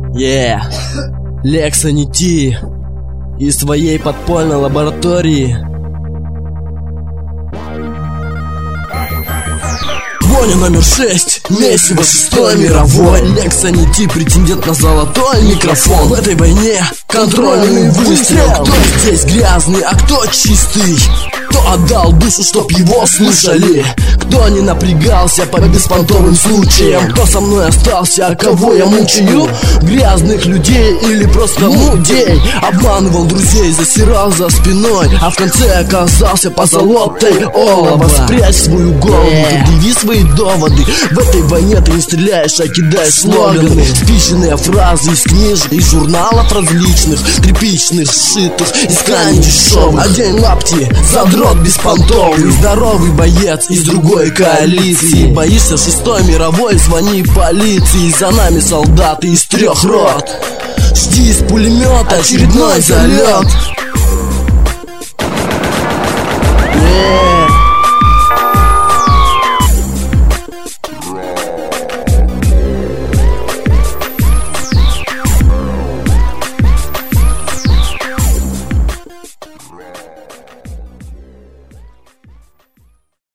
Лекса не ти из своей подпольной лаборатории. Воня номер 6, месиво 6-й мировой. Лекса не ти, претендент на золотой микрофон. В этой войне контрольный выстрел. Кто здесь грязный, а кто чистый? Кто отдал душу, чтоб его слышали? Кто не напрягался по беспонтовым случаям? Кто со мной остался, а кого я мучаю? Грязных людей или просто мудей? Обманывал друзей, засирал за спиной, а в конце оказался позолотой олова. Спрячь свою голову, предъяви свои доводы. В этой войне ты не стреляешь, а кидаешь слоганы. Спиченные фразы из книжек, из журналов различных, тряпичных, сшитых из тканей дешевых. Одень лапти, задрот беспонтовый, здоровый боец из другой коалиции. Боишься 6-й мировой, звони полиции. За нами солдаты из 3 рот. Жди из пулемета очередной залет.